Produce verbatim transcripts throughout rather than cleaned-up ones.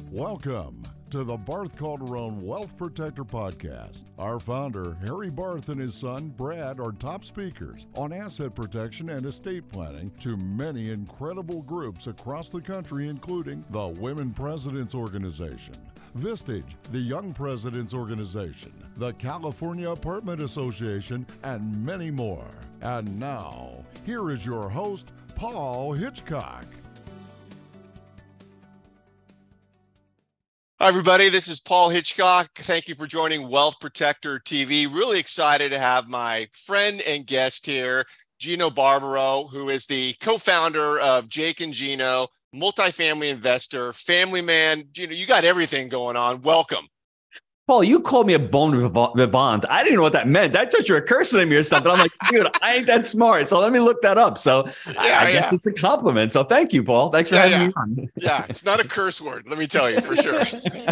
Welcome to the Barth Calderon Wealth Protector Podcast. Our founder, Harry Barth, and his son, Brad, are top speakers on asset protection and estate planning to many incredible groups across the country, including the Women Presidents Organization, Vistage, the Young Presidents Organization, the California Apartment Association, and many more. And now, here is your host, Paul Hitchcock. Hi, everybody. This is Paul Hitchcock. Thank you for joining Wealth Protector T V. Really excited to have my friend and guest here, Gino Barbaro, who is the co-founder of Jake and Gino, multifamily investor, family man. Gino, you got everything going on. Welcome. Paul, you called me a bon vivant. I didn't know what that meant. I thought you were cursing at me or something. I'm like, dude, I ain't that smart. So let me look that up. So yeah, I, I guess yeah. It's a compliment. So thank you, Paul. Thanks for yeah, having yeah. me on. Yeah, it's not a curse word. Let me tell you for sure.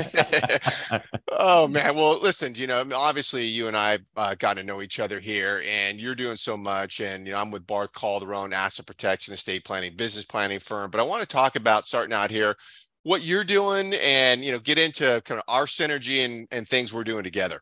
Oh, man. Well, listen, you know, obviously you and I uh, got to know each other here, and you're doing so much. And, you know, I'm with Barth Calderon, asset protection, estate planning, business planning firm. But I want to talk about starting out here what you're doing and, you know, get into kind of our synergy and, and things we're doing together.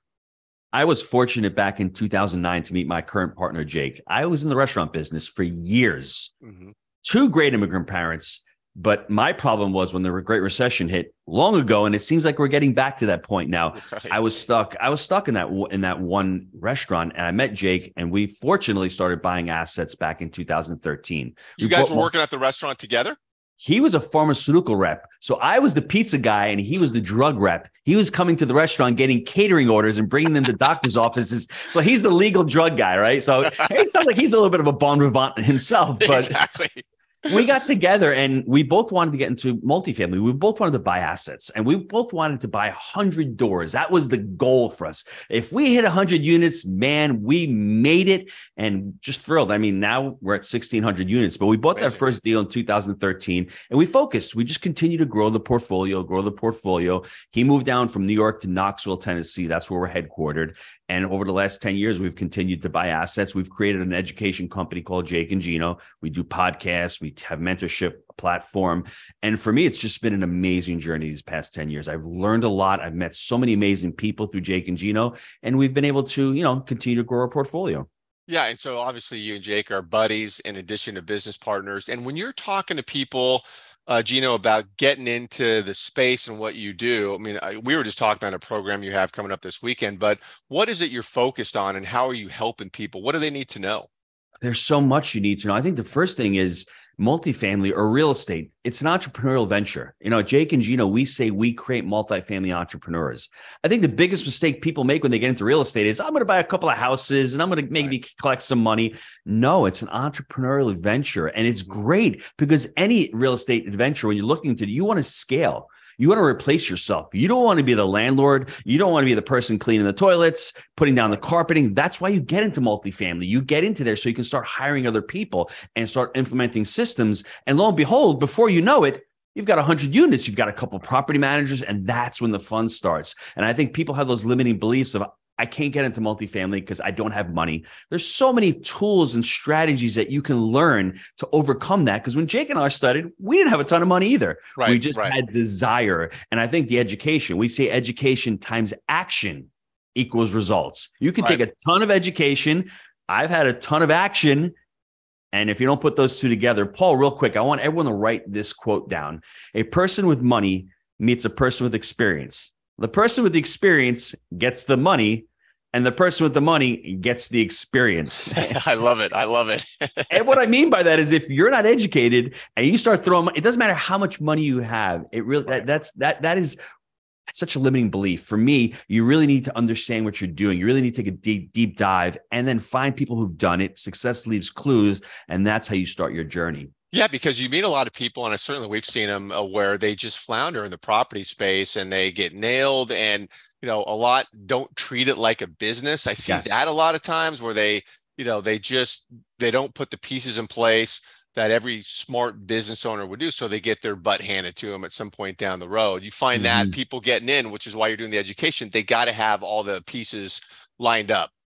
I was fortunate back in two thousand nine to meet my current partner, Jake. I was in the restaurant business for years. Mm-hmm. Two great immigrant parents. But my problem was when the Great Recession hit long ago, and it seems like we're getting back to that point now. Right. I was stuck. I was stuck in that in that one restaurant, and I met Jake, and we fortunately started buying assets back in two thousand thirteen. You we guys were bought- working at the restaurant together? He was a pharmaceutical rep. So I was the pizza guy and he was the drug rep. He was coming to the restaurant, getting catering orders and bringing them to doctor's offices. So he's the legal drug guy, right? So it sounds like he's a little bit of a bon vivant himself. But exactly. We got together and we both wanted to get into multifamily. We both wanted to buy assets and we both wanted to buy one hundred doors. That was the goal for us. If we hit one hundred units, man, we made it and just thrilled. I mean, now we're at sixteen hundred units, but we bought Amazing. That first deal in two thousand thirteen and we focused. We just continue to grow the portfolio, grow the portfolio. He moved down from New York to Knoxville, Tennessee. That's where we're headquartered. And over the last ten years, we've continued to buy assets. We've created an education company called Jake and Gino. We do podcasts. We have mentorship platform. And for me, it's just been an amazing journey these past ten years. I've learned a lot. I've met so many amazing people through Jake and Gino, and we've been able to, you know, continue to grow our portfolio. Yeah. And so obviously you and Jake are buddies in addition to business partners. And when you're talking to people, Uh, Gino, about getting into the space and what you do. I mean, I, we were just talking about a program you have coming up this weekend, but what is it you're focused on and how are you helping people? What do they need to know? There's so much you need to know. I think the first thing is multifamily or real estate. It's an entrepreneurial venture. You know, Jake and Gino, we say we create multifamily entrepreneurs. I think the biggest mistake people make when they get into real estate is I'm going to buy a couple of houses and I'm going to maybe right. collect some money. No, it's an entrepreneurial venture. And it's great because any real estate adventure, when you're looking to, you want to scale. You want to replace yourself. You don't want to be the landlord. You don't want to be the person cleaning the toilets, putting down the carpeting. That's why you get into multifamily. You get into there so you can start hiring other people and start implementing systems. And lo and behold, before you know it, you've got one hundred units. You've got a couple of property managers, and that's when the fun starts. And I think people have those limiting beliefs of, I can't get into multifamily because I don't have money. There's so many tools and strategies that you can learn to overcome that. Because when Jake and I started, we didn't have a ton of money either. Right, we just right. had desire. And I think the education, we say education times action equals results. You can right. take a ton of education. I've had a ton of action. And if you don't put those two together, Paul, real quick, I want everyone to write this quote down. A person with money meets a person with experience. The person with the experience gets the money, and the person with the money gets the experience. I love it. I love it. And what I mean by that is if you're not educated and you start throwing money, it doesn't matter how much money you have. It really, that, that's, that, that is such a limiting belief. For me, you really need to understand what you're doing. You really need to take a deep, deep dive and then find people who've done it. Success leaves clues. And that's how you start your journey. Yeah, because you meet a lot of people, and certainly we've seen them uh, where they just flounder in the property space and they get nailed, and you know, a lot don't treat it like a business. I see yes. that a lot of times where they, you know, they just they don't put the pieces in place that every smart business owner would do, so they get their butt handed to them at some point down the road. You find mm-hmm. that people getting in, which is why you're doing the education, they got to have all the pieces lined up.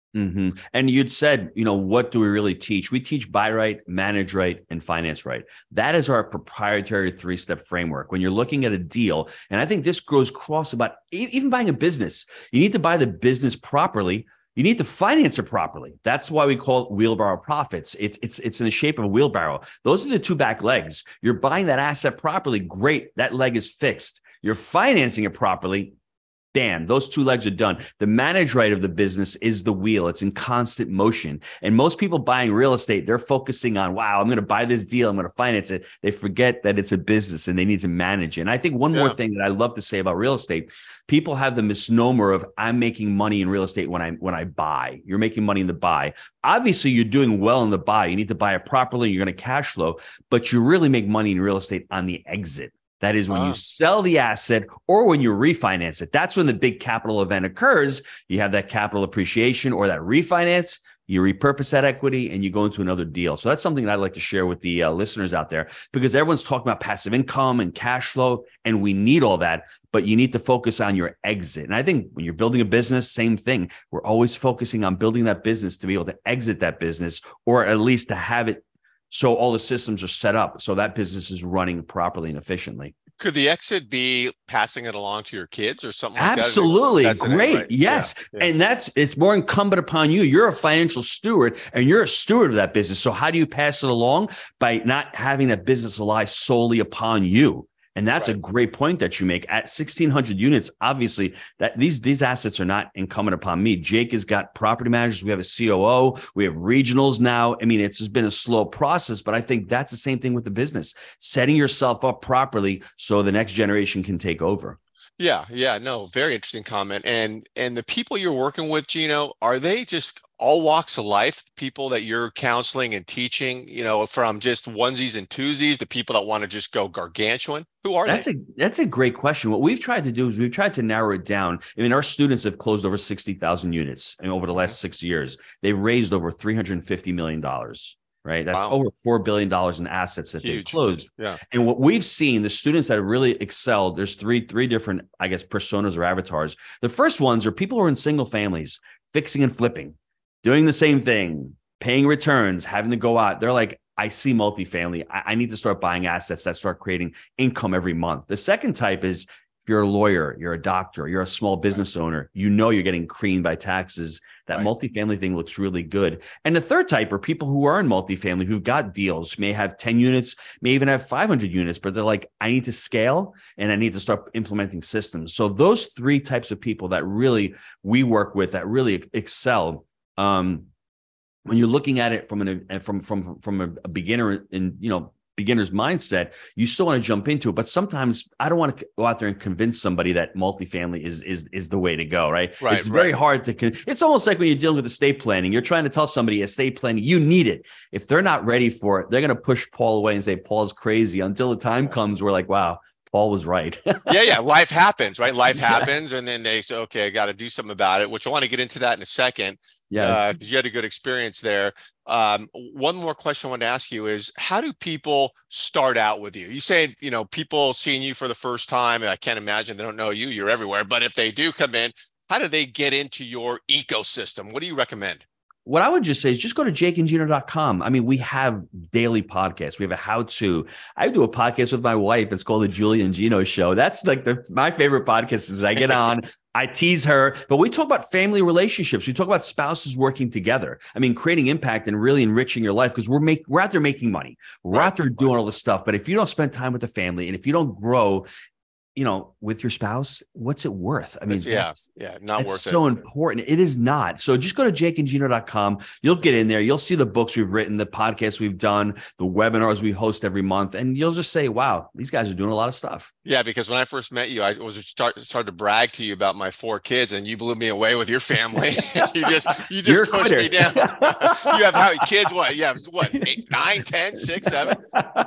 Mm-hmm. And you'd said, you know, what do we really teach? We teach buy right, manage right, and finance right. That is our proprietary three-step framework. When you're looking at a deal, and I think this goes across about even buying a business, you need to buy the business properly. You need to finance it properly. That's why we call it wheelbarrow profits. It's it's it's in the shape of a wheelbarrow. Those are the two back legs. You're buying that asset properly. Great. That leg is fixed. You're financing it properly. Damn, those two legs are done. The manage right of the business is the wheel. It's in constant motion. And most people buying real estate, they're focusing on, wow, I'm going to buy this deal. I'm going to finance it. They forget that it's a business and they need to manage it. And I think one yeah. more thing that I love to say about real estate, people have the misnomer of I'm making money in real estate when I when I buy. You're making money in the buy. Obviously, you're doing well in the buy. You need to buy it properly. You're going to cash flow, but you really make money in real estate on the exit. That is when uh. you sell the asset or when you refinance it. That's when the big capital event occurs. You have that capital appreciation or that refinance. You repurpose that equity and you go into another deal. So that's something that I'd like to share with the uh, listeners out there, because everyone's talking about passive income and cash flow, and we need all that, but you need to focus on your exit. And I think when you're building a business, same thing. We're always focusing on building that business to be able to exit that business, or at least to have it so all the systems are set up so that business is running properly and efficiently. Could the exit be passing it along to your kids or something like Absolutely. that? Absolutely. Great. Right. Yes. Yeah. Yeah. And that's, it's more incumbent upon you. You're a financial steward and you're a steward of that business. So how do you pass it along? By not having that business rely solely upon you. And that's right. a great point that you make. At sixteen hundred units, obviously, that these these assets are not incumbent upon me. Jake has got property managers. We have a C O O. We have regionals now. I mean, it's just been a slow process, but I think that's the same thing with the business. Setting yourself up properly so the next generation can take over. Yeah, yeah, no, very interesting comment. And and the people you're working with, Gino, are they just all walks of life, people that you're counseling and teaching, you know, from just onesies and twosies to people that want to just go gargantuan? Who are that's they? A, that's a great question. What we've tried to do is we've tried to narrow it down. I mean, our students have closed over sixty thousand units and over the last six years. They've raised over three hundred fifty million dollars. Right. That's wow. over four billion dollars in assets that Huge. They've closed. Yeah. And what we've seen, the students that have really excelled, there's three, three different, I guess, personas or avatars. The first ones are people who are in single families, fixing and flipping, doing the same thing, paying returns, having to go out. They're like, I see multifamily. I, I need to start buying assets that start creating income every month. The second type is if you're a lawyer, you're a doctor, you're a small business owner, you know you're getting creamed by taxes. That right. multifamily thing looks really good. And the third type are people who are in multifamily, who've got deals, may have ten units, may even have five hundred units, but they're like, I need to scale and I need to start implementing systems. So those three types of people that really we work with that really excel. Um, when you're looking at it from an from from from a beginner in you know beginner's mindset, you still want to jump into it. But sometimes I don't want to go out there and convince somebody that multifamily is is is the way to go, right? Right. It's very right. hard to, con- it's almost like when you're dealing with estate planning, you're trying to tell somebody estate planning, you need it. If they're not ready for it, they're going to push Paul away and say, Paul's crazy, until the time comes we're like, wow, Paul was right. yeah, yeah. Life happens, right? Life Yes. happens. And then they say, okay, I got to do something about it, which I want to get into that in a second. Yeah, because uh, you had a good experience there. Um, one more question I wanted to ask you is, how do people start out with you? You say, you know, people seeing you for the first time, and I can't imagine they don't know you, you're everywhere, but if they do come in, how do they get into your ecosystem? What do you recommend? What I would just say is just go to jake and gino dot com. I mean, we have daily podcasts. We have a how-to. I do a podcast with my wife. It's called the Julie and Gino Show. That's like the my favorite podcast is I get on, I tease her, but we talk about family relationships. We talk about spouses working together. I mean, creating impact and really enriching your life, because we're make, we're out there making money. We're right. out there doing all this stuff. But if you don't spend time with the family and if you don't grow, you know, with your spouse, what's it worth? I mean, yeah, yeah, not it's worth so it. important. It is not. So just go to jake and gino dot com. You'll get in there. You'll see the books we've written, the podcasts we've done, the webinars we host every month, and you'll just say, wow, these guys are doing a lot of stuff. Yeah, because when I first met you, I was start, started to brag to you about my four kids, and you blew me away with your family. you just you just You're pushed me down. You have how many kids? What? Yeah, what? Eight, nine, ten, six, seven,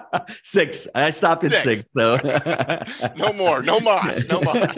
six. I stopped at six. six so no more. No mas, no mas.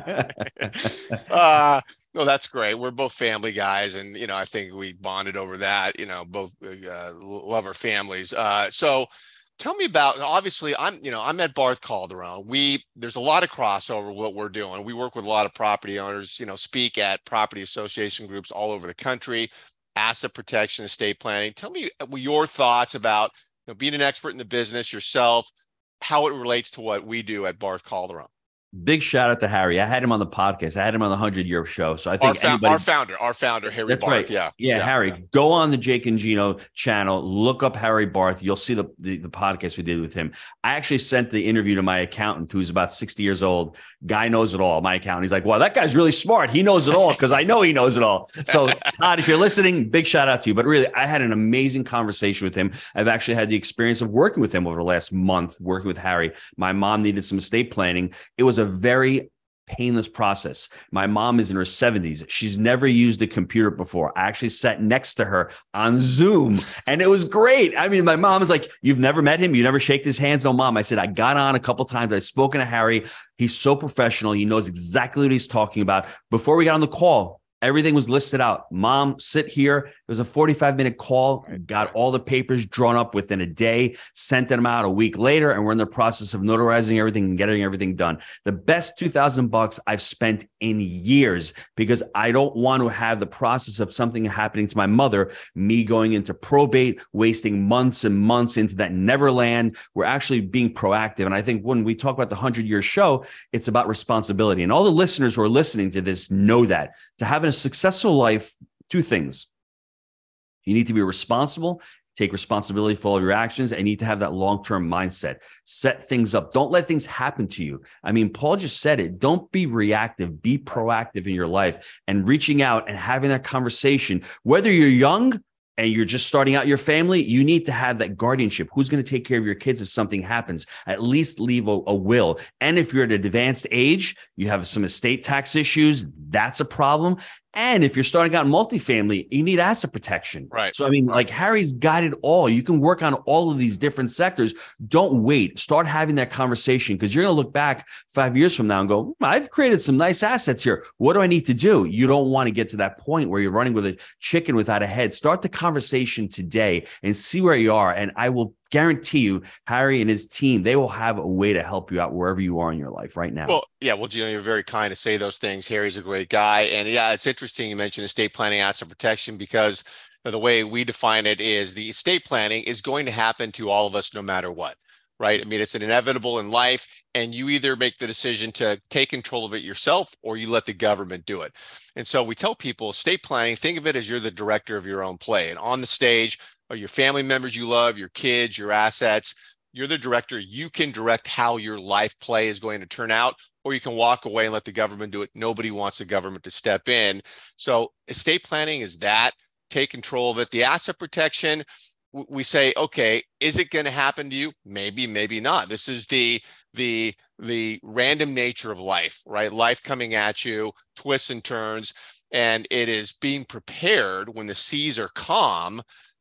uh, no, that's great. We're both family guys, and you know, I think we bonded over that. You know, both uh, love our families. Uh, so, tell me about, obviously I'm, you know, I'm at Barth Calderon. We, there's a lot of crossover with what we're doing. We work with a lot of property owners, you know, speak at property association groups all over the country, asset protection, estate planning. Tell me your thoughts about, you know, being an expert in the business yourself, how it relates to what we do at Barth Calderon. Big shout out to Harry. I had him on the podcast. I had him on the hundred year show. So I think our, fa- anybody, our founder, our founder, Harry that's Barth. Right. Yeah. yeah. Yeah. Harry, yeah. Go on the Jake and Gino channel, look up Harry Barth. You'll see the, the, the podcast we did with him. I actually sent the interview to my accountant, who's about sixty years old. Guy knows it all. My accountant. He's like, wow, that guy's really smart. He knows it all, because I know he knows it all. So Todd, if you're listening, big shout out to you. But really, I had an amazing conversation with him. I've actually had the experience of working with him over the last month, working with Harry. My mom needed some estate planning. It was a very painless process. My mom is in her seventies. She's never used a computer before. I actually sat next to her on Zoom, and it was great. I mean, my mom is like, you've never met him? You never shake his hands? No, Mom. I said, I got on a couple times. I've spoken to Harry. He's so professional. He knows exactly what he's talking about. Before we got on the call, everything was listed out. Mom, sit here. It was a forty-five minute call. Got all the papers drawn up within a day, sent them out a week later, and we're in the process of notarizing everything and getting everything done. The best two thousand bucks I've spent in years, because I don't want to have the process of something happening to my mother, me going into probate, wasting months and months into that neverland. We're actually being proactive. And I think when we talk about the hundred year show, it's about responsibility. And all the listeners who are listening to this know that to have a successful life, two things. You need to be responsible, take responsibility for all of your actions, and need to have that long-term mindset. Set things up. Don't let things happen to you. I mean, Paul just said it. Don't be reactive. Be proactive in your life, and reaching out and having that conversation. Whether you're young and you're just starting out your family, you need to have that guardianship. Who's going to take care of your kids if something happens? At least leave a, a will. And if you're at an advanced age, you have some estate tax issues, that's a problem. And if you're starting out in multifamily, you need asset protection. Right. So, I mean, like Harry's got it all. You can work on all of these different sectors. Don't wait. Start having that conversation, because you're going to look back five years from now and go, I've created some nice assets here. What do I need to do? You don't want to get to that point where you're running with a chicken without a head. Start the conversation today and see where you are. And I will guarantee you, Harry and his team, they will have a way to help you out wherever you are in your life right now. Well, yeah, well, Gino, you're very kind to say those things. Harry's a great guy. And yeah, it's interesting you mentioned estate planning, asset protection, because the way we define it is the estate planning is going to happen to all of us no matter what, right? I mean, it's an inevitable in life, and you either make the decision to take control of it yourself, or you let the government do it. And so we tell people estate planning, think of it as you're the director of your own play. And on the stage are your family members you love, your kids, your assets. You're the director. You can direct how your life play is going to turn out, or you can walk away and let the government do it. Nobody wants the government to step in. So estate planning is that. Take control of it. The asset protection, we say, okay, is it going to happen to you? Maybe, maybe not. This is the the the random nature of life, right? Life coming at you, twists and turns, and it is being prepared when the seas are calm.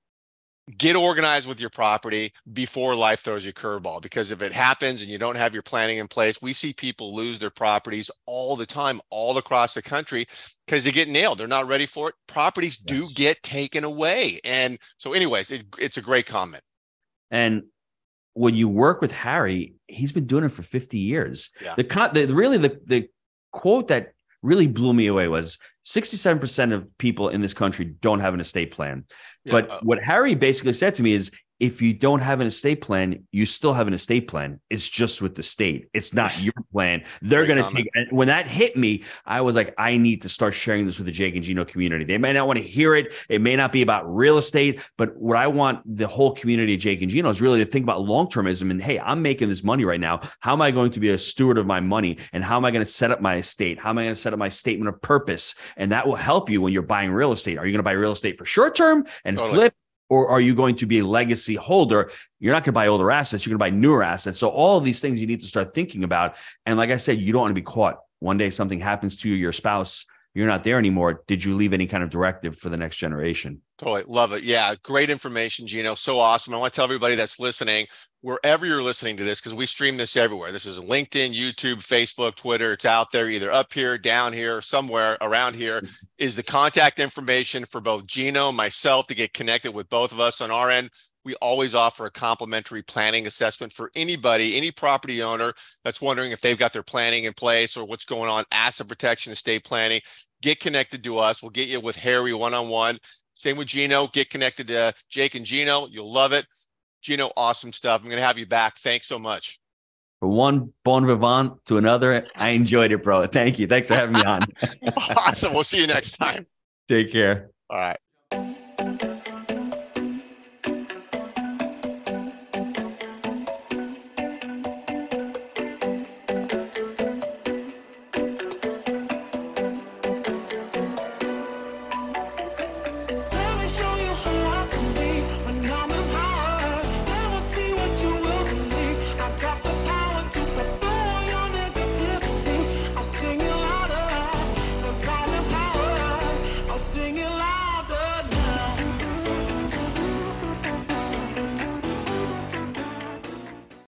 Get organized with your property before life throws you a curveball, because if it happens and you don't have your planning in place, we see people lose their properties all the time, all across the country, because they get nailed. They're not ready for it. Properties yes. do get taken away. And so anyways, it, it's a great comment. And when you work with Harry, he's been doing it for fifty years. Yeah. The, the really the, the quote that really blew me away was sixty-seven percent of people in this country don't have an estate plan. Yeah. But uh, what Harry basically said to me is, if you don't have an estate plan, you still have an estate plan. It's just with the state. It's not your plan. They're going to take, and when that hit me, I was like, I need to start sharing this with the Jake and Gino community. They may not want to hear it. It may not be about real estate, but what I want the whole community of Jake and Gino is really to think about long-termism. And hey, I'm making this money right now. How am I going to be a steward of my money? And how am I going to set up my estate? How am I going to set up my statement of purpose? And that will help you when you're buying real estate. Are you going to buy real estate for short-term and totally. flip? Or are you going to be a legacy holder? You're not going to buy older assets. You're going to buy newer assets. So all of these things you need to start thinking about. And like I said, you don't want to be caught. One day something happens to you, your spouse, you're not there anymore. Did you leave any kind of directive for the next generation? Totally. Love it. Yeah. Great information, Gino. So awesome. I want to tell everybody that's listening, wherever you're listening to this, because we stream this everywhere. This is LinkedIn, YouTube, Facebook, Twitter. It's out there, either up here, down here, somewhere around here is the contact information for both Gino and myself to get connected with both of us on our end. we always offer a complimentary planning assessment for anybody, any property owner that's wondering if they've got their planning in place or what's going on, asset protection, estate planning. Get connected to us. We'll get you with Harry one-on-one. Same with Gino. Get connected to Jake and Gino. You'll love it. Gino, awesome stuff. I'm going to have you back. Thanks so much. From one bon vivant to another, I enjoyed it, bro. Thank you. Thanks for having me on. Awesome. We'll see you next time. Take care. All right.